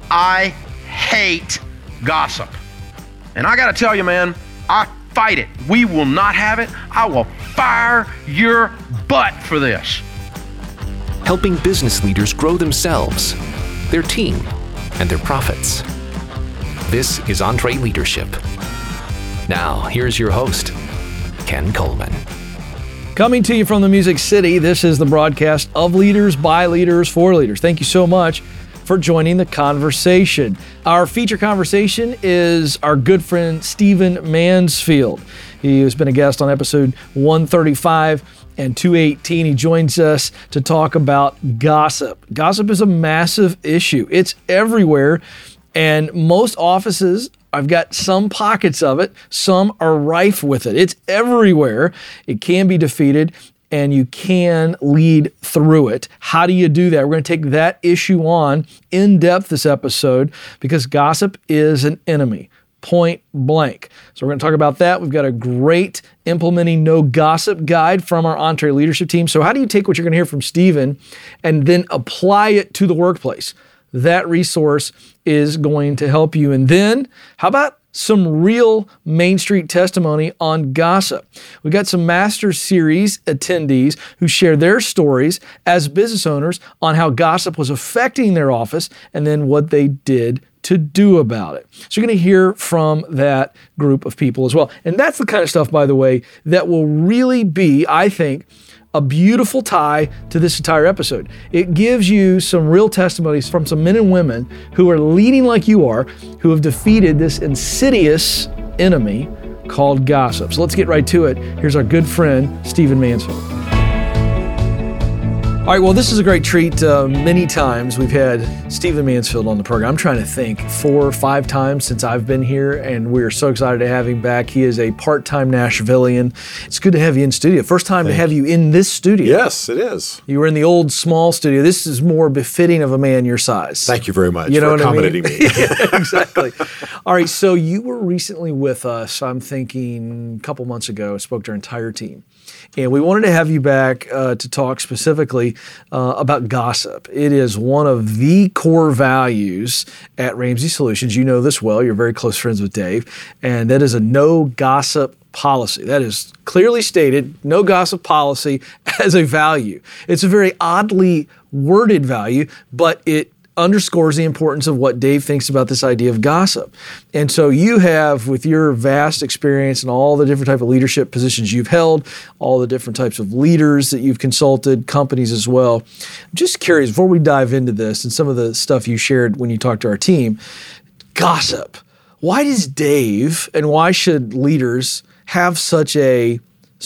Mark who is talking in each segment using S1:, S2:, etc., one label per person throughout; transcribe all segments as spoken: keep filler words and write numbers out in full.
S1: I hate gossip. And I got to tell you, man, I fight it. We will not have it. I will fire your butt for this.
S2: Helping business leaders grow themselves, their team, and their profits. This is EntreLeadership. Now, here's your host, Ken Coleman.
S3: Coming to you from the Music City, this is the broadcast of Leaders, by Leaders, for Leaders. Thank you so much for joining the conversation. Our feature conversation is our good friend, Stephen Mansfield. He has been a guest on episode one thirty-five and two eighteen. He joins us to talk about gossip. Gossip is a massive issue. It's everywhere, and most offices, I've got some pockets of it. Some are rife with it. It's everywhere. It can be defeated, and you can lead through it. How do you do that? We're going to take that issue on in depth this episode because gossip is an enemy, point blank. So we're going to talk about that. We've got a great implementing no gossip guide from our EntreLeadership team. So how do you take what you're going to hear from Stephen and then apply it to the workplace? That resource is going to help you. And then how about some real Main Street testimony on gossip? We got some Master Series attendees who share their stories as business owners on how gossip was affecting their office and then what they did to do about it. So you're going to hear from that group of people as well. And that's the kind of stuff, by the way, that will really be, I think, a beautiful tie to this entire episode. It gives you some real testimonies from some men and women who are leading like you are, who have defeated this insidious enemy called gossip. So let's get right to it. Here's our good friend, Stephen Mansfield. All right, well, this is a great treat. Uh, many times we've had Stephen Mansfield on the program. I'm trying to think, four or five times since I've been here, and we're so excited to have him back. He is a part-time Nashvilleian. It's good to have you in studio. First time Thank to have you in this studio.
S4: Yes, it is.
S3: You were in the old small studio. This is more befitting of a man your size.
S4: Thank you very much
S3: you know
S4: for accommodating
S3: I mean?
S4: me.
S3: Yeah, exactly. All right, so you were recently with us, I'm thinking a couple months ago, spoke to our entire team. And we wanted to have you back uh, to talk specifically uh, about gossip. It is one of the core values at Ramsey Solutions. You know this well. You're very close friends with Dave. And that is a no gossip policy. That is clearly stated, no gossip policy as a value. It's a very oddly worded value, but it underscores the importance of what Dave thinks about this idea of gossip. And so you have, with your vast experience and all the different type of leadership positions you've held, all the different types of leaders that you've consulted, companies as well. I'm just curious, before we dive into this and some of the stuff you shared when you talked to our team, gossip. Why does Dave and why should leaders have such a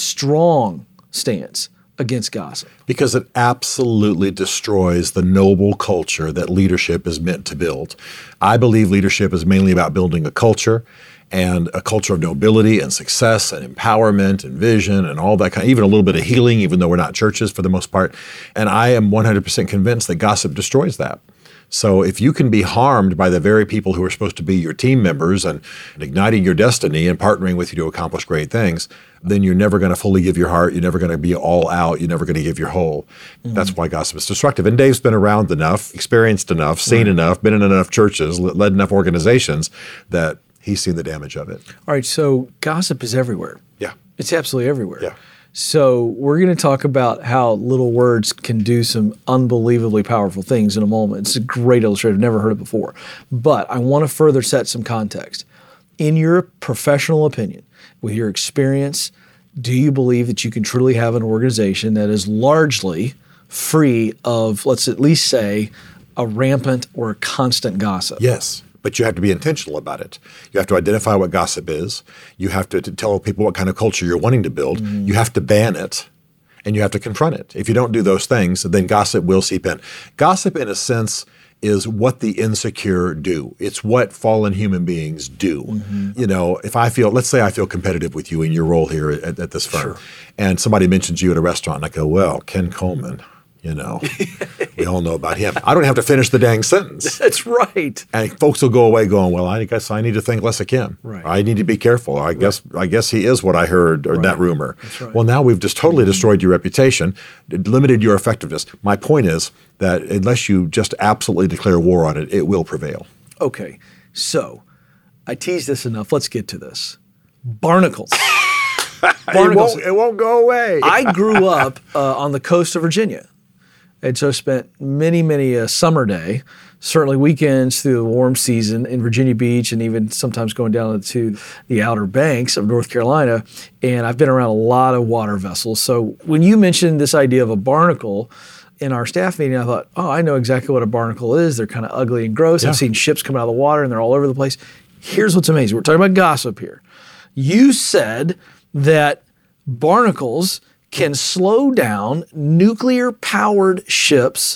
S3: strong stance against gossip?
S4: Because it absolutely destroys the noble culture that leadership is meant to build. I believe leadership is mainly about building a culture, and a culture of nobility and success and empowerment and vision and all that kind of, even a little bit of healing, even though we're not churches for the most part. And I am one hundred percent convinced that gossip destroys that. So if you can be harmed by the very people who are supposed to be your team members and, and igniting your destiny and partnering with you to accomplish great things, then you're never going to fully give your heart. You're never going to be all out. You're never going to give your whole. Mm-hmm. That's why gossip is destructive. And Dave's been around enough, experienced enough, seen right. enough, been in enough churches, led enough organizations that he's seen the damage of it.
S3: All right, so gossip is everywhere.
S4: Yeah.
S3: It's absolutely everywhere.
S4: Yeah.
S3: So we're going to talk about how little words can do some unbelievably powerful things in a moment. It's a great illustration. I've never heard it before. But I want to further set some context. In your professional opinion, with your experience, do you believe that you can truly have an organization that is largely free of, let's at least say, a rampant or a constant gossip?
S4: Yes. But you have to be intentional about it. You have to identify what gossip is. You have to, to tell people what kind of culture you're wanting to build. Mm. You have to ban it, and you have to confront it. If you don't do those things, then gossip will seep in. Gossip, in a sense, is what the insecure do. It's what fallen human beings do. Mm-hmm. You know, if I feel, let's say I feel competitive with you in your role here at, at this firm, sure. and somebody mentions you at a restaurant, and I go, well, Ken Coleman, You know, we all know about him. I don't have to finish the dang sentence.
S3: That's right.
S4: And folks will go away going, well, I guess I need to think less of Kim.
S3: Right.
S4: I need to be careful. I right. guess I guess he is what I heard or
S3: right.
S4: that rumor.
S3: That's right.
S4: Well, now we've just totally destroyed your reputation, limited your effectiveness. My point is that unless you just absolutely declare war on it, it will prevail.
S3: Okay. So I teased this enough. Let's get to this. Barnacles.
S4: Barnacles. It won't, it won't go away.
S3: I grew up uh, on the coast of Virginia. And so spent many, many a summer day, certainly weekends through the warm season in Virginia Beach and even sometimes going down to the Outer Banks of North Carolina. And I've been around a lot of water vessels. So when you mentioned this idea of a barnacle in our staff meeting, I thought, oh, I know exactly what a barnacle is. They're kind of ugly and gross. Yeah. I've seen ships come out of the water and they're all over the place. Here's what's amazing. We're talking about gossip here. You said that barnacles can slow down nuclear-powered ships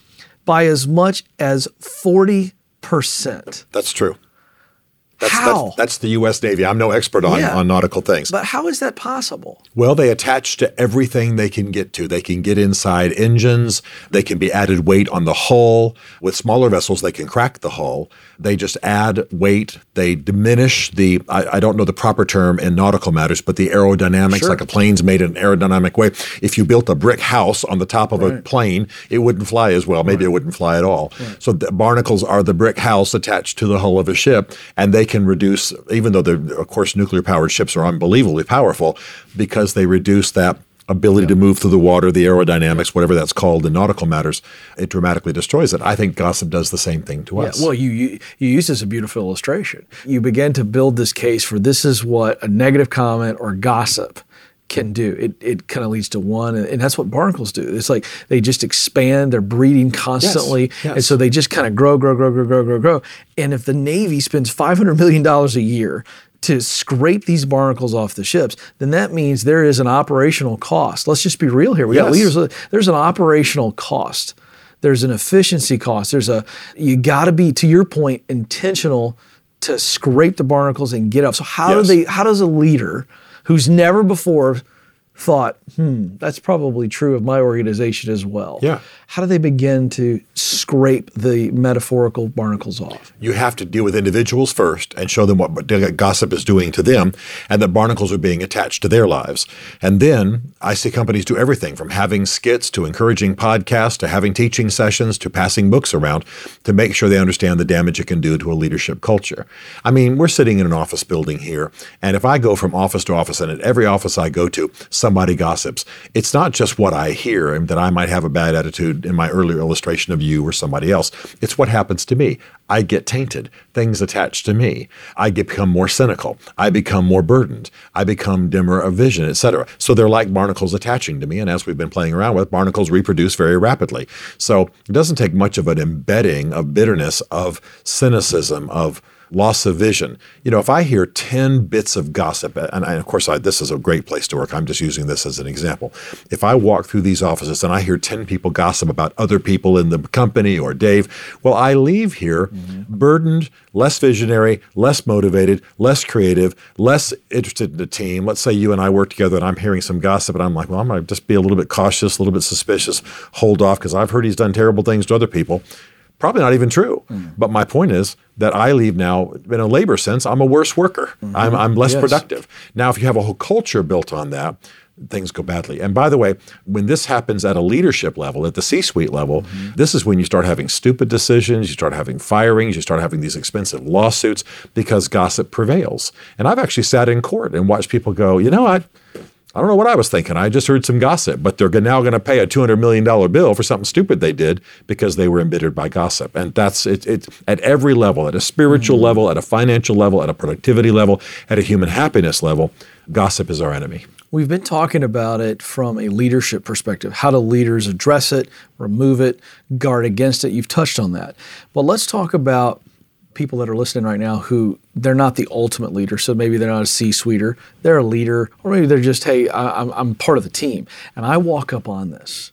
S3: by as much as forty percent.
S4: That's true. That's,
S3: how?
S4: That's, that's the U S Navy. I'm no expert on,
S3: yeah.
S4: on nautical things.
S3: But how is that possible?
S4: Well, they attach to everything they can get to. They can get inside engines. They can be added weight on the hull. With smaller vessels, they can crack the hull. They just add weight. They diminish the, I, I don't know the proper term in nautical matters, but the aerodynamics,
S3: sure.
S4: like a plane's made in an aerodynamic way. If you built a brick house on the top of right. a plane, it wouldn't fly as well. Maybe right. it wouldn't fly at all. Right. So the barnacles are the brick house attached to the hull of a ship, and they can reduce, even though they're, of course, nuclear-powered ships are unbelievably powerful, because they reduce that ability yeah. to move through the water, the aerodynamics, whatever that's called in nautical matters, it dramatically destroys it. I think gossip does the same thing to
S3: yeah,
S4: us.
S3: Well, you, you you use this as a beautiful illustration. You begin to build this case for this is what a negative comment or gossip can do. It it kind of leads to one, and, and that's what barnacles do. It's like they just expand, they're breeding constantly,
S4: yes, yes.
S3: and so they just kind of grow, grow, grow, grow, grow, grow, grow. And if the Navy spends five hundred million dollars a year to scrape these barnacles off the ships, then that means there is an operational cost. Let's just be real here. We
S4: yes.
S3: got leaders. There's an operational cost. There's an efficiency cost. There's a, you got to be, to your point, intentional to scrape the barnacles and get up. So how
S4: yes.
S3: do they, how does a leader who's never before thought, hmm, that's probably true of my organization as well.
S4: Yeah.
S3: How do they begin to scrape the metaphorical barnacles off?
S4: You have to deal with individuals first and show them what gossip is doing to them and that barnacles are being attached to their lives. And then I see companies do everything from having skits to encouraging podcasts to having teaching sessions to passing books around to make sure they understand the damage it can do to a leadership culture. I mean, we're sitting in an office building here, and if I go from office to office, and at every office I go to, somebody gossips. It's not just what I hear and that I might have a bad attitude in my earlier illustration of you or somebody else. It's what happens to me. I get tainted. Things attach to me. I get become more cynical. I become more burdened. I become dimmer of vision, et cetera. So they're like barnacles attaching to me. And as we've been playing around with, barnacles reproduce very rapidly. So it doesn't take much of an embedding of bitterness, of cynicism, of loss of vision. You know, if I hear ten bits of gossip, and, I, of course I, this is a great place to work, I'm just using this as an example. If I walk through these offices and I hear ten people gossip about other people in the company or Dave, well, I leave here mm-hmm. burdened, less visionary, less motivated, less creative, less interested in the team. Let's say you and I work together and I'm hearing some gossip and I'm like, well, I'm going to just be a little bit cautious, a little bit suspicious, hold off because I've heard he's done terrible things to other people. Probably not even true. Mm. But my point is that I leave now, in a labor sense, I'm a worse worker. Mm-hmm. I'm, I'm less
S3: yes.
S4: productive. Now, if you have a whole culture built on that, things go badly. And by the way, when this happens at a leadership level, at the C-suite level, mm-hmm. this is when you start having stupid decisions, you start having firings, you start having these expensive lawsuits because gossip prevails. And I've actually sat in court and watched people go, you know, I I don't know what I was thinking. I just heard some gossip, but they're now going to pay a two hundred million dollars bill for something stupid they did because they were embittered by gossip. And that's it, it at every level, at a spiritual mm-hmm. level, at a financial level, at a productivity level, at a human happiness level, gossip is our enemy.
S3: We've been talking about it from a leadership perspective. How do leaders address it, remove it, guard against it? You've touched on that. But let's talk about people that are listening right now who they're not the ultimate leader. So maybe they're not a C-suiter, they're a leader, or maybe they're just, hey, I, I'm, I'm part of the team. And I walk up on this.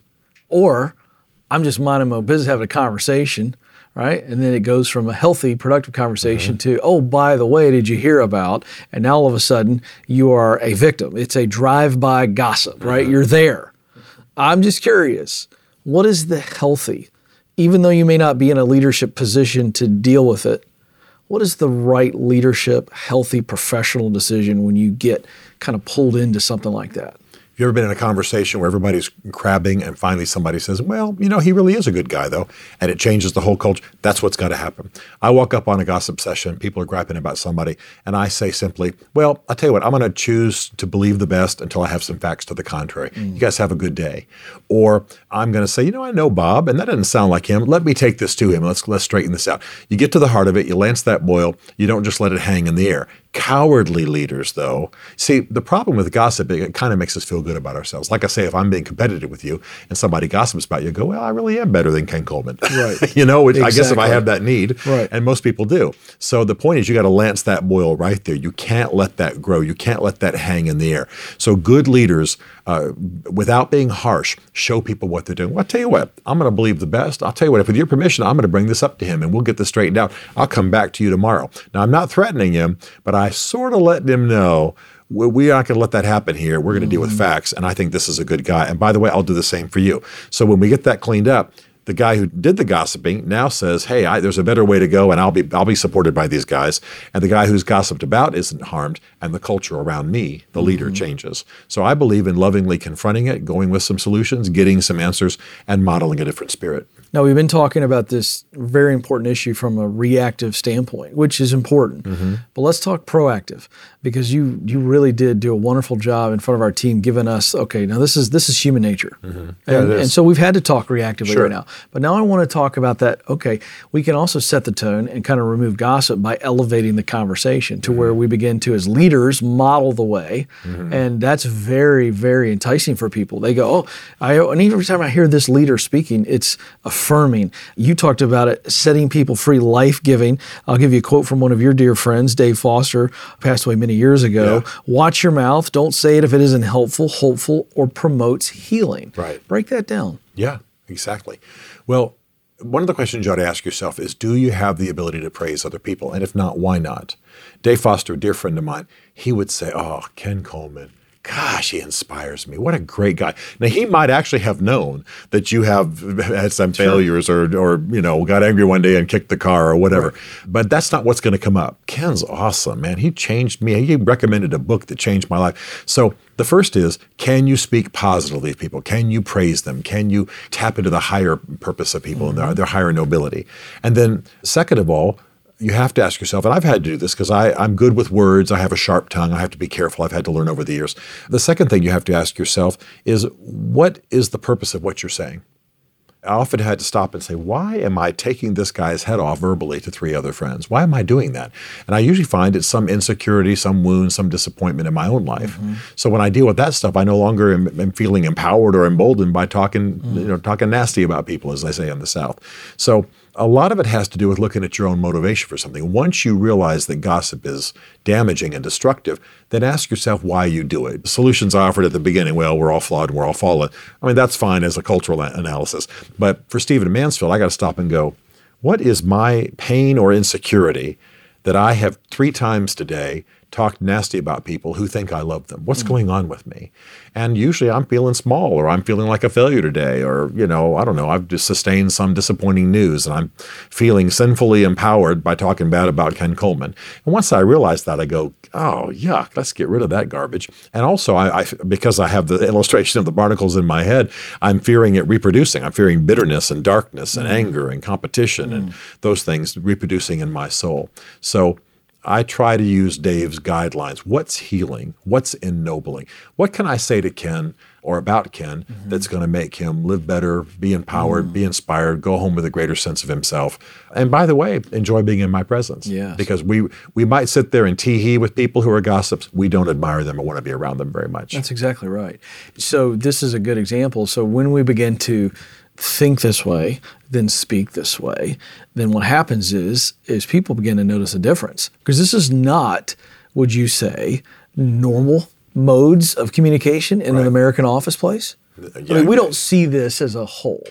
S3: Or I'm just minding my business, having a conversation, right? And then it goes from a healthy, productive conversation mm-hmm. to, oh, by the way, did you hear about? And now all of a sudden you are a victim. It's a drive-by gossip, right? Mm-hmm. You're there. I'm just curious. what is the healthy, even though you may not be in a leadership position to deal with it, what is the right leadership, healthy, professional decision when you get kind of pulled into something like that?
S4: Have you ever been in a conversation where everybody's crabbing and finally somebody says, well, you know, he really is a good guy, though, and it changes the whole culture? That's what's got to happen. I walk up on a gossip session, people are griping about somebody, and I say simply, well, I'll tell you what, I'm going to choose to believe the best until I have some facts to the contrary. Mm. You guys have a good day. Or I'm going to say, you know, I know Bob, and that doesn't sound like him. Let me take this to him. Let's, let's straighten this out. You get to the heart of it, you lance that boil, you don't just let it hang in the air. Cowardly leaders, though, see, the problem with gossip, it kind of makes us feel good about ourselves. Like I say, if I'm being competitive with you and somebody gossips about you, go, well, I really am better than Ken Coleman.
S3: Right.
S4: you know, which
S3: exactly.
S4: I guess if I have that need,
S3: right.
S4: and most people do. So the point is you got to lance that boil right there. You can't let that grow. You can't let that hang in the air. So good leaders, uh, without being harsh, show people what they're doing. Well, I'll tell you what, I'm going to believe the best. I'll tell you what, if with your permission, I'm going to bring this up to him and we'll get this straightened out. I'll come back to you tomorrow. Now, I'm not threatening him, but I sort of let him know we're not going to let that happen here. We're going to deal with facts, and I think this is a good guy. And by the way, I'll do the same for you. So when we get that cleaned up, the guy who did the gossiping now says, hey, I, there's a better way to go, and I'll be I'll be supported by these guys. And the guy who's gossiped about isn't harmed, and the culture around me, the leader, mm-hmm. changes. So I believe in lovingly confronting it, going with some solutions, getting some answers, and modeling a different spirit.
S3: Now, we've been talking about this very important issue from a reactive standpoint, which is important. Mm-hmm. But let's talk proactive, because you you really did do a wonderful job in front of our team giving us, okay, now this is this is human nature. Mm-hmm. Yeah, and, and so we've had to talk reactively sure. right now. But now I want to talk about that, okay, we can also set the tone and kind of remove gossip by elevating the conversation to mm-hmm. where we begin to, as leaders, model the way. Mm-hmm. And that's very, very enticing for people. They go, oh, I, and every time I hear this leader speaking, it's affirming. You talked about it, setting people free, life-giving. I'll give you a quote from one of your dear friends, Dave Foster, passed away many years ago. Yeah. Watch your mouth. Don't say it if it isn't helpful, hopeful, or promotes healing.
S4: Right.
S3: Break that down.
S4: Yeah, exactly. Well, one of the questions you ought to ask yourself is, do you have the ability to praise other people? And if not, why not? Dave Foster, a dear friend of mine, he would say, oh, Ken Coleman, gosh, he inspires me. What a great guy. Now, he might actually have known that you have had some sure. failures or, or, you know, got angry one day and kicked the car or whatever. Right. But that's not what's going to come up. Ken's awesome, man. He changed me. He recommended a book that changed my life. So the first is, can you speak positively to people? Can you praise them? Can you tap into the higher purpose of people mm-hmm. and their, their higher nobility? And then second of all, you have to ask yourself, and I've had to do this because I'm good with words. I have a sharp tongue. I have to be careful. I've had to learn over the years. The second thing you have to ask yourself is, what is the purpose of what you're saying? I often had to stop and say, why am I taking this guy's head off verbally to three other friends? Why am I doing that? And I usually find it's some insecurity, some wound, some disappointment in my own life. Mm-hmm. So when I deal with that stuff, I no longer am, am feeling empowered or emboldened by talking, mm-hmm. you know, talking nasty about people, as they say in the South. So a lot of it has to do with looking at your own motivation for something. Once you realize that gossip is damaging and destructive, then ask yourself why you do it. Solutions I offered at the beginning, well, we're all flawed and we're all fallen. I mean, that's fine as a cultural analysis. But for Stephen Mansfield, I got to stop and go, what is my pain or insecurity that I have three times today talked nasty about people who think I love them? What's mm-hmm. going on with me? And usually I'm feeling small, or I'm feeling like a failure today, or, you know, I don't know, I've just sustained some disappointing news and I'm feeling sinfully empowered by talking bad about Ken Coleman. And once I realize that, I go, oh, yuck, let's get rid of that garbage. And also, I, I because I have the illustration of the barnacles in my head, I'm fearing it reproducing. I'm fearing bitterness and darkness and mm-hmm. anger and competition mm-hmm. and those things reproducing in my soul. So I try to use Dave's guidelines. What's healing? What's ennobling? What can I say to Ken or about Ken mm-hmm. that's going to make him live better, be empowered, mm. be inspired, go home with a greater sense of himself? And by the way, enjoy being in my presence.
S3: Yes.
S4: Because we we might sit there and tee-hee with people who are gossips. We don't admire them or want to be around them very much.
S3: That's exactly right. So this is a good example. So when we begin to think this way, then speak this way, then what happens is is people begin to notice a difference. Because this is not, would you say, normal modes of communication in right. an American office place?
S4: Yeah.
S3: I mean, we don't see this as a whole.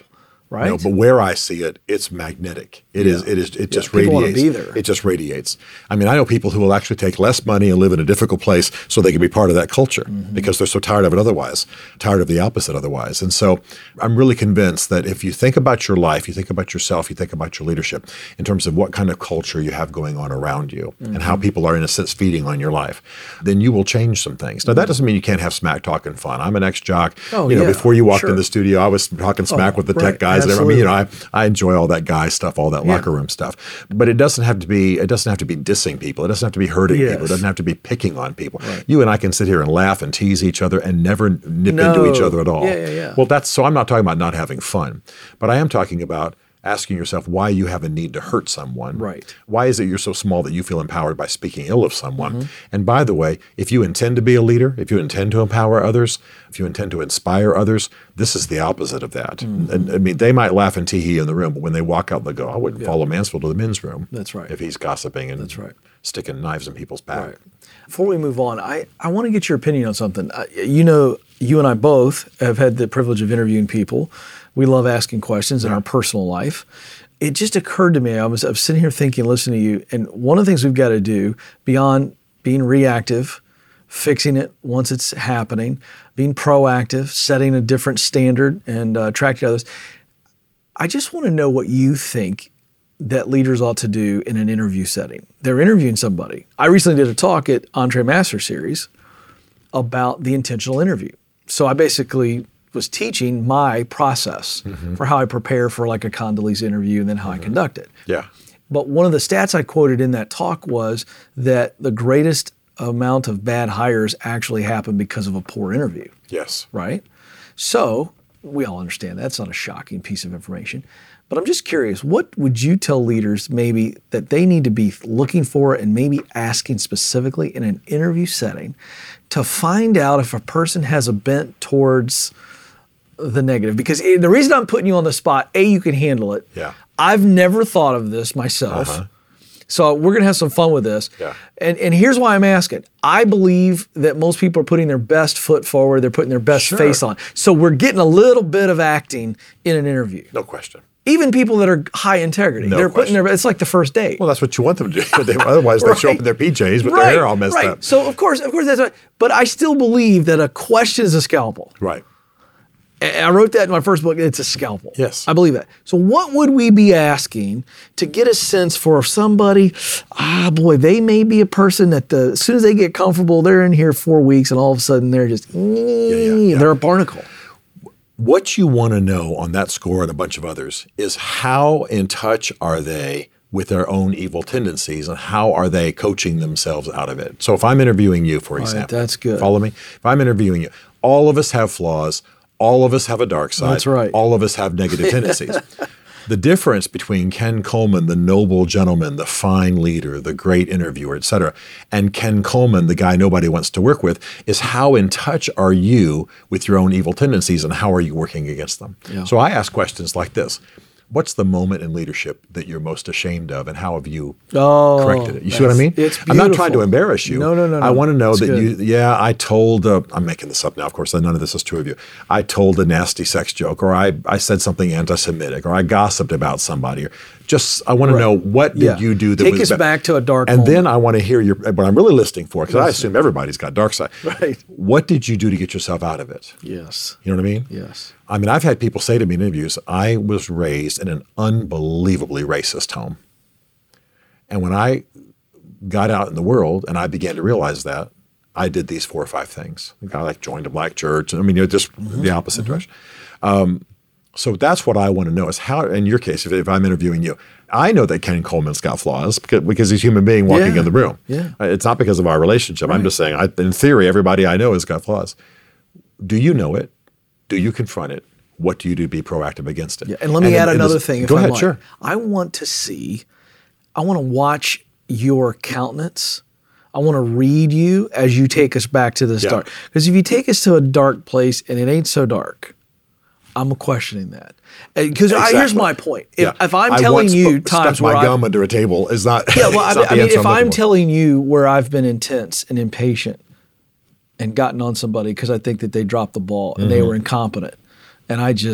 S3: right?
S4: You know, but where I see it, it's magnetic. It
S3: Yeah.
S4: is. It is. It
S3: Yeah,
S4: just
S3: people wanna
S4: radiates.
S3: be there.
S4: It just radiates. I mean, I know people who will actually take less money and live in a difficult place so they can be part of that culture
S3: Mm-hmm.
S4: because they're so tired of it otherwise, tired of the opposite otherwise. And so, I'm really convinced that if you think about your life, you think about yourself, you think about your leadership in terms of what kind of culture you have going on around you
S3: Mm-hmm.
S4: and how people are in a sense feeding on your life, then you will change some things. Now, that doesn't mean you can't have smack talk and fun. I'm an ex-jock.
S3: Oh,
S4: you know,
S3: yeah,
S4: before you walked
S3: sure.
S4: in the studio, I was talking smack with the
S3: right,
S4: tech guys. And everything. I mean, you know, I,
S3: absolutely.
S4: I enjoy all that guy stuff, all that
S3: Yeah.
S4: locker room stuff. But it doesn't have to be. It doesn't have to be dissing people. It doesn't have to be hurting
S3: Yes.
S4: people. It doesn't have to be picking on people. You and I can sit here and laugh and tease each other and never nip
S3: No.
S4: into each other at all.
S3: Yeah, yeah, yeah.
S4: Well, that's so. I'm not talking about not having fun, but I am talking about asking yourself why you have a need to hurt someone.
S3: Right.
S4: Why is it you're so small that you feel empowered by speaking ill of someone?
S3: Mm-hmm.
S4: And by the way, if you intend to be a leader, if you intend to empower others, if you intend to inspire others, this is the opposite of that.
S3: Mm-hmm.
S4: And I mean, they might laugh and tee-hee in the room, but when they walk out, they go, I wouldn't follow Mansfield to the men's room.
S3: That's right.
S4: If he's gossiping and
S3: That's right.
S4: sticking knives in people's back.
S3: Right. Before we move on, I, I want to get your opinion on something. Uh, you know, you and I both have had the privilege of interviewing people. We love asking questions in our personal life. It just occurred to me, I was, I was sitting here thinking, listening to you, and one of the things we've got to do beyond being reactive, fixing it once it's happening, being proactive, setting a different standard and uh, attracting others. I just want to know what you think that leaders ought to do in an interview setting. They're interviewing somebody. I recently did a talk at Entre Master Series about the intentional interview. So I basically was teaching my process
S4: Mm-hmm.
S3: for how I prepare for like a Condoleezza interview and then how I conduct it.
S4: Yeah.
S3: But one of the stats I quoted in that talk was that the greatest amount of bad hires actually happen because of a poor interview,
S4: Yes.
S3: right? So we all understand that's not a shocking piece of information. But I'm just curious, what would you tell leaders maybe that they need to be looking for and maybe asking specifically in an interview setting to find out if a person has a bent towards the negative? Because the reason I'm putting you on the spot, A, you can handle it.
S4: Yeah.
S3: I've never thought of this myself.
S4: Uh-huh.
S3: So we're going to have some fun with this.
S4: Yeah.
S3: And and here's why I'm asking. I believe that most people are putting their best foot forward. They're putting their best
S4: Sure.
S3: face on. So we're getting a little bit of acting in an interview.
S4: No question.
S3: Even people that are high integrity,
S4: No
S3: they're putting
S4: question.
S3: their, it's like the first date.
S4: Well, that's what you want them to do. They- Otherwise, they show up
S3: Right.
S4: in their P Js with
S3: right,
S4: their hair all messed
S3: right.
S4: up.
S3: So of course, of course that's right. But I still believe that a question is a scalpel.
S4: Right.
S3: And I wrote that in my first book. It's a scalpel.
S4: Yes.
S3: I believe that. So what would we be asking to get a sense for if somebody, ah, boy, they may be a person that the, as soon as they get comfortable, they're in here four weeks and all of a sudden they're just,
S4: yeah.
S3: they're a barnacle.
S4: What you want to know on that score and a bunch of others is how in touch are they with their own evil tendencies and how are they coaching themselves out of it? So if I'm interviewing you, for example,
S3: that's good.
S4: Follow me? If I'm interviewing you, all of us have flaws. All of us have a dark side.
S3: That's right.
S4: All of us have negative tendencies. The difference between Ken Coleman, the noble gentleman, the fine leader, the great interviewer, et cetera, and Ken Coleman, the guy nobody wants to work with, is how in touch are you with your own evil tendencies and how are you working against them?
S3: Yeah.
S4: So I ask questions like this. What's the moment in leadership that you're most ashamed of and how have you
S3: Oh,
S4: corrected it? You see what I mean?
S3: it's
S4: I'm not trying to
S3: beautiful.
S4: embarrass you.
S3: No, no, no,
S4: I
S3: no.
S4: want to know
S3: It's
S4: that
S3: good.
S4: you, yeah, I told, uh, I'm making this up now, of course, none of this is true of you. I told a nasty sex joke or I, I said something anti-Semitic or I gossiped about somebody. Or just, I want to know what did
S3: Yeah.
S4: you do that
S3: Take
S4: was
S3: us
S4: ba-
S3: back to a dark
S4: And
S3: moment.
S4: then I want to hear your, what I'm really listening for, because I assume everybody's got dark side.
S3: Right.
S4: What did you do to get yourself out of it?
S3: Yes.
S4: You know what I mean?
S3: Yes.
S4: I mean, I've had people say to me in interviews, I was raised in an unbelievably racist home. And when I got out in the world and I began to realize that, I did these four or five things. I like joined a black church. I mean, you know, just the opposite direction. Um, so that's what I want to know is how, in your case, if, if I'm interviewing you, I know that Ken Coleman's got flaws because, because he's a human being walking
S3: Yeah.
S4: in the room.
S3: Yeah.
S4: Uh, It's not because of our relationship. I'm just saying, I, in theory, everybody I know has got flaws. Do you know it? Do you confront it? What do you do to be proactive against it?
S3: Yeah, and let me
S4: in-
S3: add
S4: in
S3: another
S4: this-
S3: thing. If
S4: Go
S3: I
S4: ahead,
S3: might.
S4: sure.
S3: I want to see, I want to watch your countenance. I want to read you as you take us back to this
S4: Yeah.
S3: dark. Because if you take us to a dark place and it ain't so dark, I'm questioning that. Because here's
S4: Exactly.
S3: my point. If,
S4: Yeah.
S3: if I'm
S4: I
S3: telling
S4: once
S3: you
S4: sp-
S3: times
S4: stuck
S3: where
S4: my
S3: I,
S4: gum under a table is not.
S3: yeah, well, I
S4: it's
S3: mean,
S4: not
S3: I
S4: the
S3: mean
S4: answer
S3: if
S4: I'm
S3: I'm
S4: looking for.
S3: telling you where I've been intense and impatient and gotten on somebody because I think that they dropped the ball and
S4: Mm-hmm.
S3: they were incompetent, and I just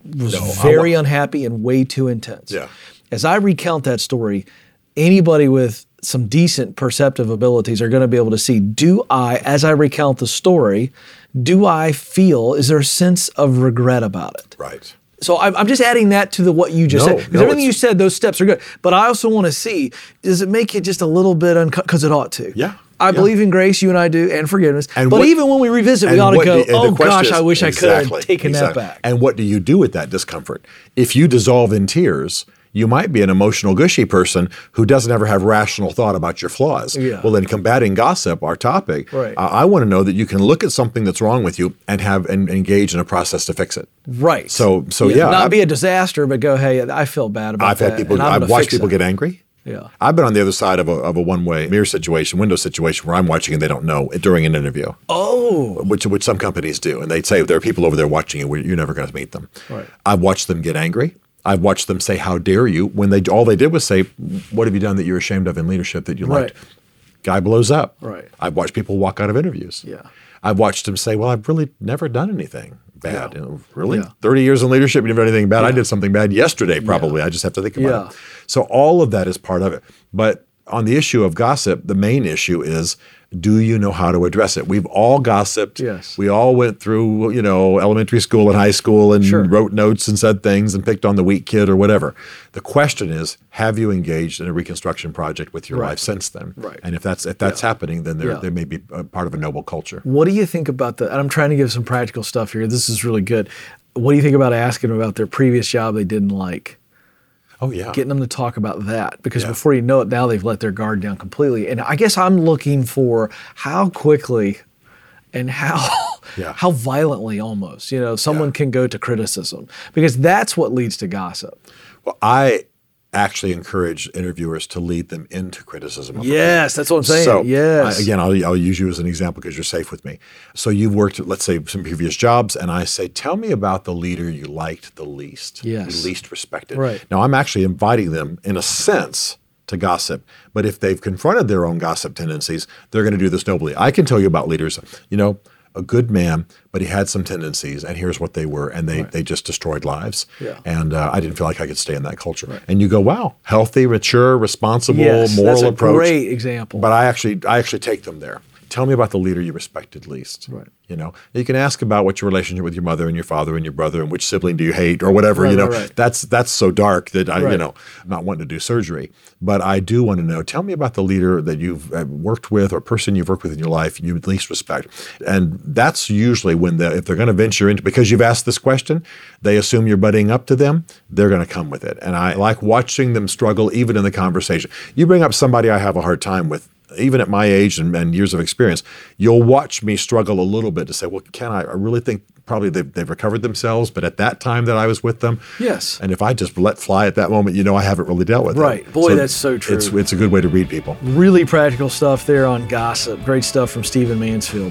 S3: was
S4: No, I
S3: very
S4: wa-
S3: unhappy and way too intense.
S4: Yeah.
S3: As I recount that story, anybody with some decent perceptive abilities are going to be able to see, do I, as I recount the story, do I feel, is there a sense of regret about it?
S4: Right.
S3: So I'm, I'm just adding that to the what you just
S4: No,
S3: said. Because
S4: no,
S3: everything you
S4: it's-
S3: said, those steps are good. But I also want to see, does it make it just a little bit uncomfortable? Because it ought to.
S4: Yeah,
S3: I
S4: yeah.
S3: believe in grace, you and I do, and forgiveness.
S4: And
S3: but
S4: what-
S3: even when we revisit, we
S4: And
S3: ought to
S4: what
S3: go,
S4: do- and the
S3: oh
S4: question
S3: gosh,
S4: is-
S3: I wish
S4: exactly,
S3: I could have taken
S4: exactly.
S3: that back.
S4: And what do you do with that discomfort? If you dissolve in tears, you might be an emotional, gushy person who doesn't ever have rational thought about your flaws.
S3: Yeah.
S4: Well, in combating gossip, our topic,
S3: Right.
S4: I, I want to know that you can look at something that's wrong with you and have and engage in a process to fix it.
S3: Right.
S4: So, so yeah,
S3: not
S4: I-
S3: be a disaster, but go, hey, I feel bad about
S4: I've
S3: that.
S4: had people.
S3: and I'm
S4: I've
S3: gonna
S4: watched
S3: fix
S4: people
S3: it.
S4: get angry.
S3: Yeah.
S4: I've been on the other side of a, of a one-way mirror situation, window situation, where I'm watching and they don't know it during an interview.
S3: Oh.
S4: Which which some companies do, and they'd say there are people over there watching you. You're never going to meet them.
S3: Right.
S4: I've watched them get angry. I've watched them say, "How dare you?" When they all they did was say, "What have you done that you're ashamed of in leadership that you liked?"
S3: Right.
S4: Guy blows up.
S3: Right.
S4: I've watched people walk out of interviews.
S3: Yeah.
S4: I've watched them say, "Well, I've really never done anything bad."
S3: Yeah.
S4: You know, really,
S3: Yeah.
S4: thirty years in leadership, you never done anything bad. I did something bad yesterday, probably. I just have to think about
S3: Yeah.
S4: it. So all of that is part of it. But on the issue of gossip, the main issue is, do you know how to address it? We've all gossiped.
S3: Yes.
S4: We all went through, you know, elementary school and high school and
S3: Sure.
S4: wrote notes and said things and picked on the weak kid or whatever. The question is, have you engaged in a reconstruction project with your
S3: Right.
S4: life since then?
S3: Right.
S4: And if that's if that's happening, then there
S3: Yeah.
S4: there may be a part of a noble culture.
S3: What do you think about the, and I'm trying to give some practical stuff here. This is really good. What do you think about asking them about their previous job they didn't like?
S4: Oh yeah.
S3: Getting them to talk about that, because
S4: Yeah.
S3: before you know it, now they've let their guard down completely. And I guess I'm looking for how quickly and how
S4: Yeah.
S3: how violently almost, you know, someone
S4: Yeah.
S3: can go to criticism, because that's what leads to gossip.
S4: Well, I actually encourage interviewers to lead them into criticism. of
S3: Yes, that's what I'm saying.
S4: So
S3: yes.
S4: I- again, I'll, I'll use you as an example because you're safe with me. So you've worked at, let's say, some previous jobs, and I say, tell me about the leader you liked the least,
S3: Yes.
S4: you least respected.
S3: Right.
S4: Now, I'm actually inviting them, in a sense, to gossip. But if they've confronted their own gossip tendencies, they're going to do this nobly. I can tell you about leaders, you know, a good man, but he had some tendencies, and here's what they were, and they they just destroyed lives.
S3: Yeah.
S4: And uh, I didn't feel like I could stay in that culture. And you go, wow, healthy, mature, responsible,
S3: Yes,
S4: moral
S3: that's a
S4: approach.
S3: great example.
S4: But I actually I actually take them there. Tell me about the leader you respected least.
S3: Right.
S4: You know, you can ask about what your relationship with your mother and your father and your brother and which sibling do you hate or whatever.
S3: Right,
S4: you know,
S3: right, right.
S4: that's that's so dark that I, you
S3: Right.
S4: know, I'm not wanting to do surgery. But I do want to know. Tell me about the leader that you've uh, worked with or person you've worked with in your life you least respect. And that's usually when the if they're going to venture into, because you've asked this question, they assume you're buddying up to them. They're going to come with it. And I like watching them struggle even in the conversation. You bring up somebody I have a hard time with. Even at my age and, and years of experience, you'll watch me struggle a little bit to say, well, can I, I really think probably they've, they've recovered themselves, but at that time that I was with them,
S3: Yes.
S4: and if I just let fly at that moment, you know, I haven't really dealt with
S3: Right.
S4: it.
S3: Boy, that's so true.
S4: It's, it's a good way to read people.
S3: Really practical stuff there on gossip. Great stuff from Stephen Mansfield.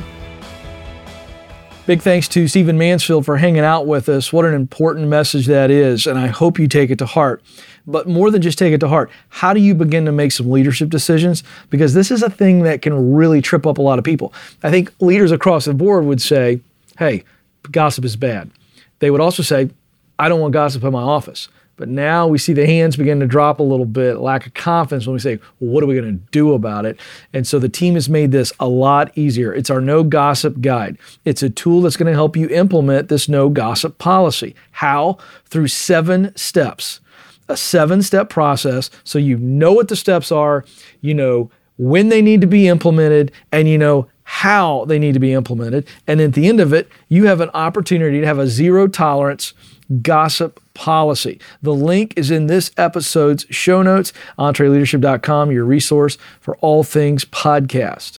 S3: Big thanks to Stephen Mansfield for hanging out with us. What an important message that is, and I hope you take it to heart. But more than just take it to heart, how do you begin to make some leadership decisions? Because this is a thing that can really trip up a lot of people. I think leaders across the board would say, hey, gossip is bad. They would also say, I don't want gossip in my office. But now we see the hands begin to drop a little bit, lack of confidence when we say, well, what are we going to do about it? And so the team has made this a lot easier. It's our no gossip guide. It's a tool that's going to help you implement this no gossip policy. How? Through seven steps. A seven-step process, so you know what the steps are, you know when they need to be implemented, and you know how they need to be implemented. And at the end of it, you have an opportunity to have a zero-tolerance gossip policy. The link is in this episode's show notes, entree leadership dot com, your resource for all things podcast.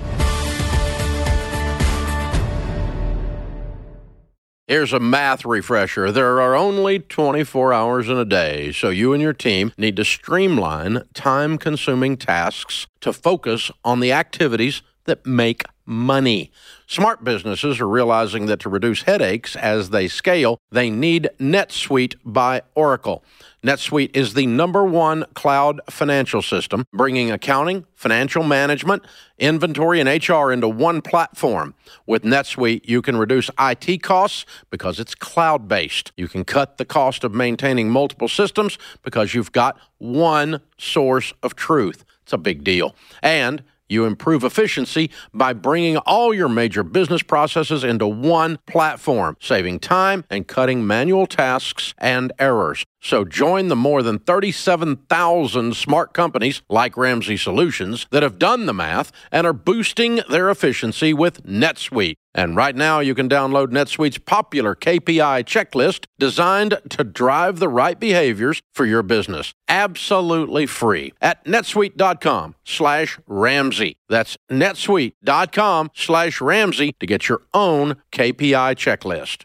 S1: Here's a math refresher. There are only twenty-four hours in a day, so you and your team need to streamline time-consuming tasks to focus on the activities
S5: that make money. Smart businesses are realizing that to reduce headaches as they scale, they need NetSuite by Oracle. NetSuite is the number one cloud financial system, bringing accounting, financial management, inventory, and H R into one platform. With NetSuite, you can reduce I T costs because it's cloud-based. You can cut the cost of maintaining multiple systems because you've got one source of truth. It's a big deal. And you improve efficiency by bringing all your major business processes into one platform, saving time and cutting manual tasks and errors. So join the more than thirty-seven thousand smart companies like Ramsey Solutions that have done the math and are boosting their efficiency with NetSuite. And right now you can download NetSuite's popular K P I checklist designed to drive the right behaviors for your business. Absolutely free at netsuite.com slash Ramsey. That's netsuite.com slash Ramsey to get your own K P I checklist.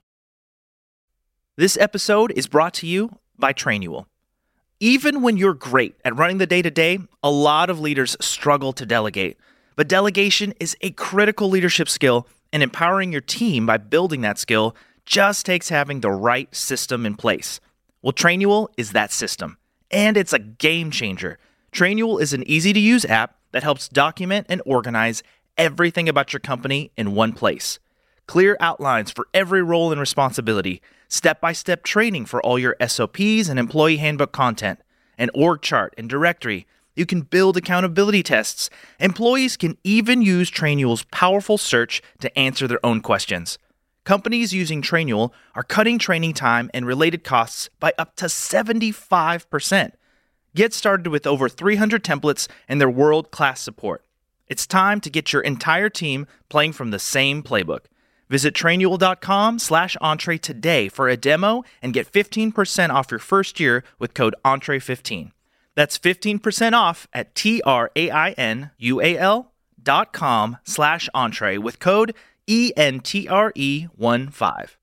S6: This episode is brought to you by Trainual. Even when you're great at running the day-to-day, a lot of leaders struggle to delegate. But delegation is a critical leadership skill, and empowering your team by building that skill just takes having the right system in place. Well, Trainual is that system, and it's a game changer. Trainual is an easy-to-use app that helps document and organize everything about your company in one place. Clear outlines for every role and responsibility, step-by-step training for all your S O Ps and employee handbook content, an org chart and directory. You can build accountability tests. Employees can even use Trainual's powerful search to answer their own questions. Companies using Trainual are cutting training time and related costs by up to seventy-five percent. Get started with over three hundred templates and their world-class support. It's time to get your entire team playing from the same playbook. Visit Trainual.com slash Entree today for a demo and get fifteen percent off your first year with code Entree fifteen. That's fifteen percent off at T-R-A-I-N-U-A-L dot com slash Entree with code E N T R E one five.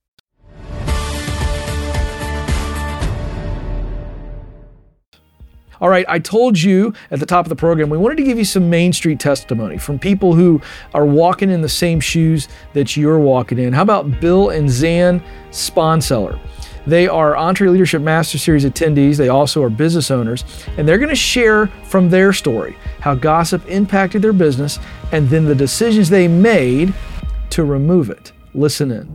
S3: All right, I told you at the top of the program, we wanted to give you some Main Street testimony from people who are walking in the same shoes that you're walking in. How about Bill and Zan Sponseller? They are Entree Leadership Master Series attendees. They also are business owners, and they're going to share from their story how gossip impacted their business and then the decisions they made to remove it. Listen in.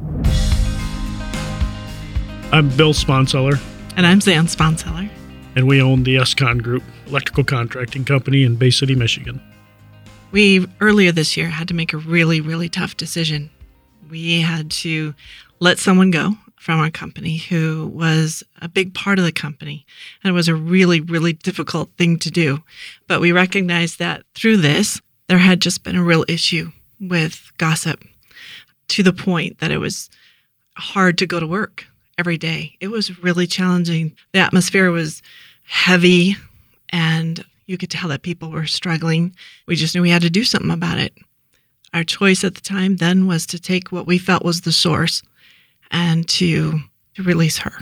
S7: I'm Bill Sponseller.
S8: And I'm Zan Sponseller.
S7: And we own the ESCON Group, electrical contracting company in Bay City, Michigan.
S8: We, earlier this year, had to make a really, really tough decision. We had to let someone go from our company who was a big part of the company. And it was a really, really difficult thing to do. But we recognized that through this, there had just been a real issue with gossip to the point that it was hard to go to work every day. It was really challenging. The atmosphere was heavy, and you could tell that people were struggling. We just knew we had to do something about it. Our choice at the time then was to take what we felt was the source and to, to release her.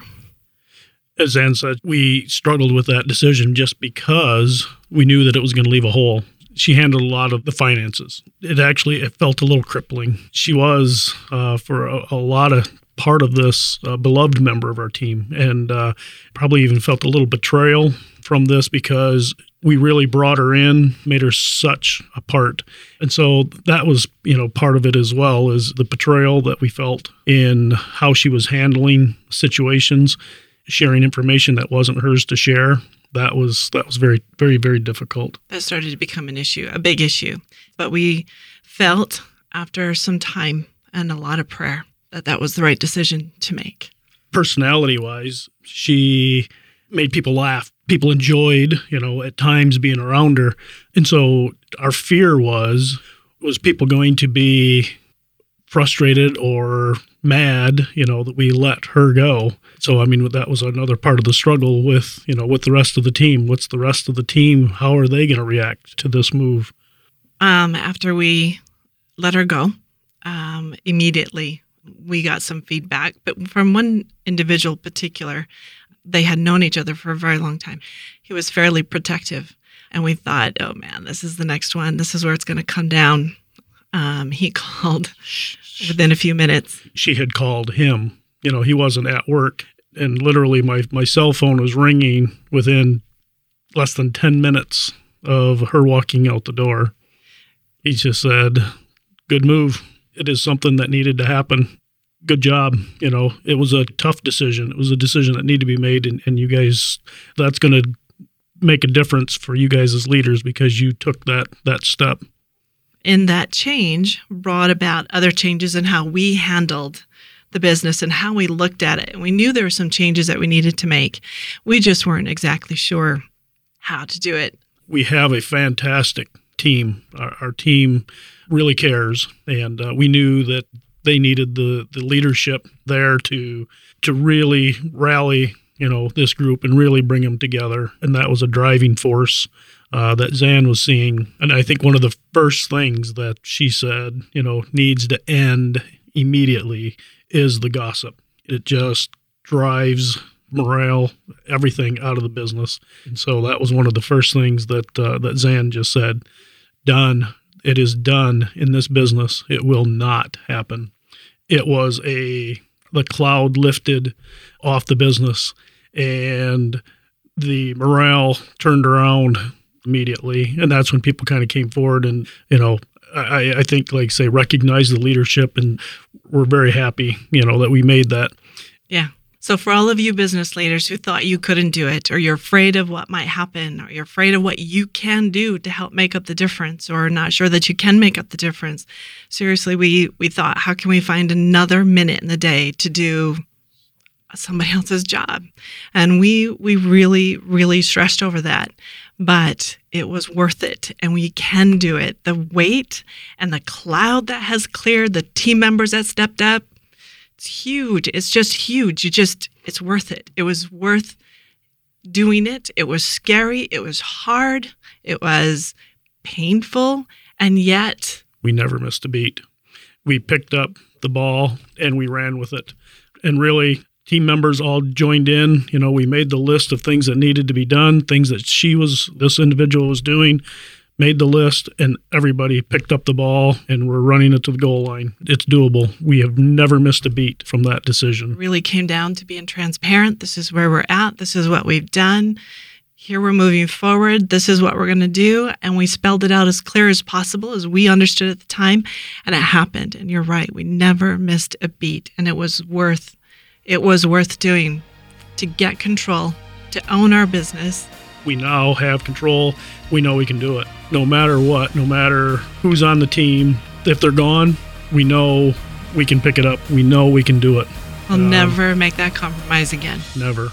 S7: As Ann said, we struggled with that decision just because we knew that it was going to leave a hole. She handled a lot of the finances. It actually it felt a little crippling. She was, uh, for a, a lot of part of this, uh, beloved member of our team, and uh, probably even felt a little betrayal from this because we really brought her in, made her such a part. And so that was, you know, part of it as well, is the betrayal that we felt in how she was handling situations, sharing information that wasn't hers to share. That was that was very, very, very difficult.
S8: That started to become an issue, a big issue. But we felt after some time and a lot of prayer that that was the right decision to make.
S7: Personality-wise, she made people laugh. People enjoyed, you know, at times being around her. And so our fear was, was people going to be frustrated or mad, you know, that we let her go. So, I mean, that was another part of the struggle with, you know, with the rest of the team. What's the rest of the team? How are they going to react to this move?
S8: Um, after we let her go, um, immediately we got some feedback, but from one individual particular, they had known each other for a very long time. He was fairly protective And we thought, oh man, this is the next one. This is where it's going to come down. Um, he called within a few minutes.
S7: She had called him. You know, he wasn't at work. And literally my, my cell phone was ringing within less than ten minutes of her walking out the door. He just said, good move. It is something that needed to happen. Good job. You know, it was a tough decision. It was a decision that needed to be made. And, and you guys, that's going to make a difference for you guys as leaders because you took that that step.
S8: And that change brought about other changes in how we handled the business and how we looked at it. And we knew there were some changes that we needed to make. We just weren't exactly sure how to do it.
S7: We have a fantastic team. Our, our team really cares. And uh, we knew that they needed the, the leadership there to to really rally, you know, this group and really bring them together. And that was a driving force uh, that Zan was seeing. And I think one of the first things that she said, you know, needs to end immediately is the gossip. It just drives morale, everything out of the business. And so that was one of the first things that uh, that Zan just said, done. It is done in this business. It will not happen. It was a, the cloud lifted off the business and the morale turned around immediately. And that's when people kind of came forward and, you know, I, I think, like say, recognize the leadership, and we're very happy, you know, that we made that.
S8: Yeah. So for all of you business leaders who thought you couldn't do it, or you're afraid of what might happen, or you're afraid of what you can do to help make up the difference, or not sure that you can make up the difference, seriously, we we thought, how can we find another minute in the day to do somebody else's job? And we we really, really stressed over that. But it was worth it, and we can do it. The weight and the cloud that has cleared, the team members that stepped up, it's huge. It's just huge. You just, it's worth it. It was worth doing it. It was scary. It was hard. It was painful. And yet,
S7: we never missed a beat. We picked up the ball and we ran with it. And really, team members all joined in. You know, we made the list of things that needed to be done, things that she was, this individual was doing, made the list, and everybody picked up the ball and we're running it to the goal line. It's doable. We have never missed a beat from that decision.
S8: It really came down to being transparent. This is where we're at. This is what we've done. Here we're moving forward. This is what we're going to do. And we spelled it out as clear as possible as we understood at the time. And it happened. And you're right. We never missed a beat. And it was worth It was worth doing to get control, to own our business.
S7: We now have control. We know we can do it. No matter what, no matter who's on the team, if they're gone, we know we can pick it up. We know we can do it.
S8: We'll
S7: um,
S8: never make that compromise again.
S7: Never.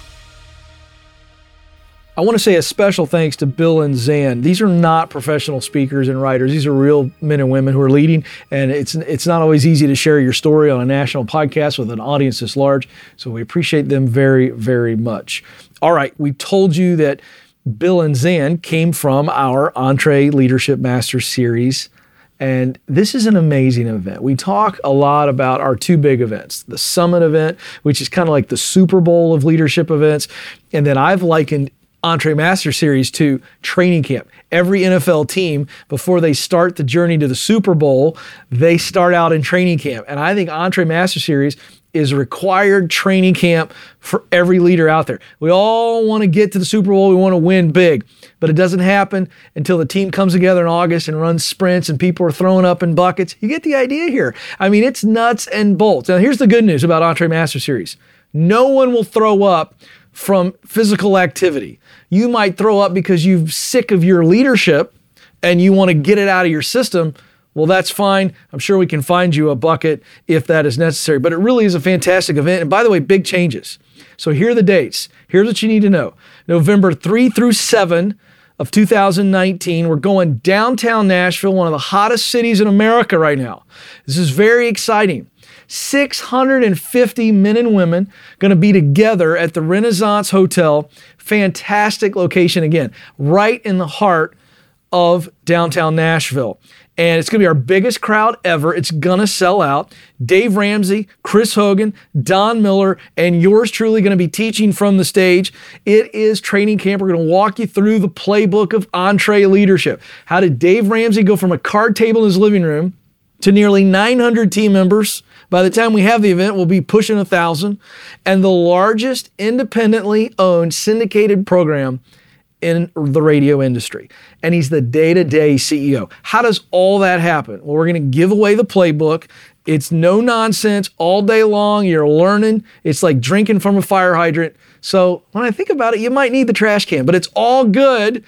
S3: I want to say a special thanks to Bill and Zan. These are not professional speakers and writers. These are real men and women who are leading, and it's it's not always easy to share your story on a national podcast with an audience this large, so we appreciate them very, very much. All right, we told you that Bill and Zan came from our EntreLeadership Master Series, and this is an amazing event. We talk a lot about our two big events, the Summit event, which is kind of like the Super Bowl of leadership events, and then I've likened EntreMaster Series to training camp. Every N F L team, before they start the journey to the Super Bowl, they start out in training camp. And I think EntreMaster Series is required training camp for every leader out there. We all want to get to the Super Bowl. We want to win big, but it doesn't happen until the team comes together in August and runs sprints and people are throwing up in buckets. You get the idea here. I mean, it's nuts and bolts. Now, here's the good news about EntreMaster Series. No one will throw up from physical activity. You might throw up because you're sick of your leadership and you want to get it out of your system. Well, that's fine. I'm sure we can find you a bucket if that is necessary. But it really is a fantastic event. And by the way, big changes. So here are the dates. Here's what you need to know. November third through seventh of two thousand nineteen, we're going downtown Nashville, one of the hottest cities in America right now. This is very exciting. six hundred fifty men and women going to be together at the Renaissance Hotel. Fantastic location, again, right in the heart of downtown Nashville. And it's going to be our biggest crowd ever. It's going to sell out. Dave Ramsey, Chris Hogan, Don Miller, and yours truly going to be teaching from the stage. It is training camp. We're going to walk you through the playbook of EntreLeadership. How did Dave Ramsey go from a card table in his living room to nearly nine hundred team members? By the time we have the event, we'll be pushing one thousand. And the largest independently owned syndicated program in the radio industry. And he's the day-to-day C E O. How does all that happen? Well, we're going to give away the playbook. It's no nonsense all day long. You're learning. It's like drinking from a fire hydrant. So when I think about it, you might need the trash can, but it's all good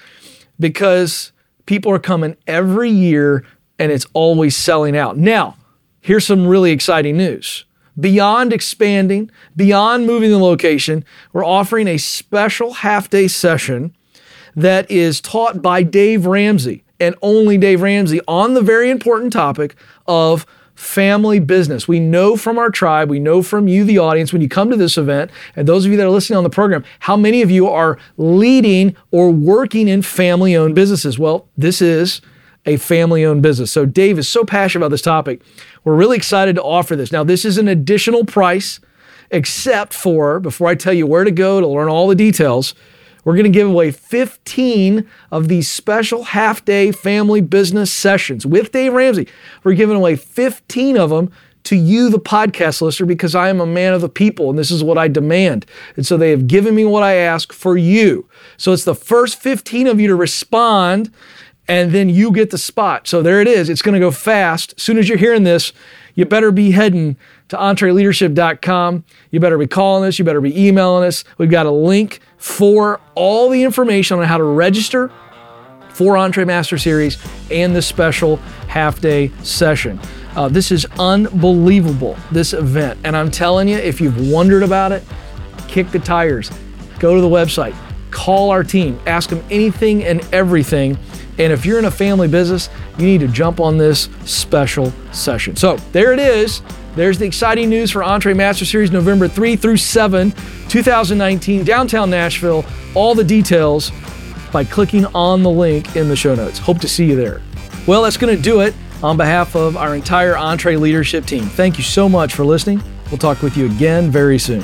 S3: because people are coming every year and it's always selling out. Now, here's some really exciting news. Beyond expanding, beyond moving the location, we're offering a special half-day session that is taught by Dave Ramsey and only Dave Ramsey on the very important topic of family business. We know from our tribe, we know from you, the audience, when you come to this event, and those of you that are listening on the program, how many of you are leading or working in family-owned businesses? Well, this is a family-owned business. So Dave is so passionate about this topic. We're really excited to offer this. Now, this is an additional price, except for, before I tell you where to go to learn all the details, we're going to give away fifteen of these special half-day family business sessions with Dave Ramsey. We're giving away fifteen of them to you, the podcast listener, because I am a man of the people and this is what I demand. And so they have given me what I ask for you. So it's the first fifteen of you to respond and then you get the spot. So there it is. It's going to go fast. As soon as you're hearing this, you better be heading to entre leadership dot com. You better be calling us. You better be emailing us. We've got a link for all the information on how to register for Entre Master Series and the special half-day session. Uh, this is unbelievable, this event. And I'm telling you, if you've wondered about it, kick the tires. Go to the website. Call our team. Ask them anything and everything. And if you're in a family business, you need to jump on this special session. So there it is. There's the exciting news for Entre Master Series, November third through seventh, twenty nineteen, downtown Nashville. All the details by clicking on the link in the show notes. Hope to see you there. Well, that's going to do it on behalf of our entire EntreLeadership team. Thank you so much for listening. We'll talk with you again very soon.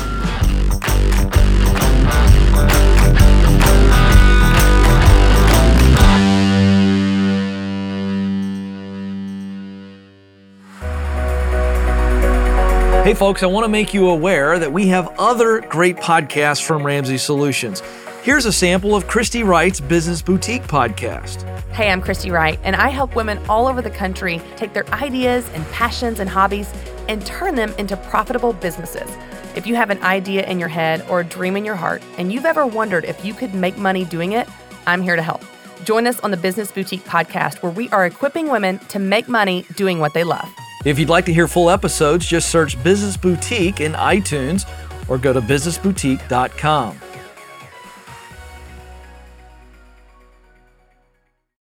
S3: Hey folks, I want to make you aware that we have other great podcasts from Ramsey Solutions. Here's a sample of Christy Wright's Business Boutique podcast.
S9: Hey, I'm Christy Wright, and I help women all over the country take their ideas and passions and hobbies and turn them into profitable businesses. If you have an idea in your head or a dream in your heart, and you've ever wondered if you could make money doing it, I'm here to help. Join us on the Business Boutique podcast, where we are equipping women to make money doing what they love.
S3: If you'd like to hear full episodes, just search Business Boutique in iTunes or go to business boutique dot com.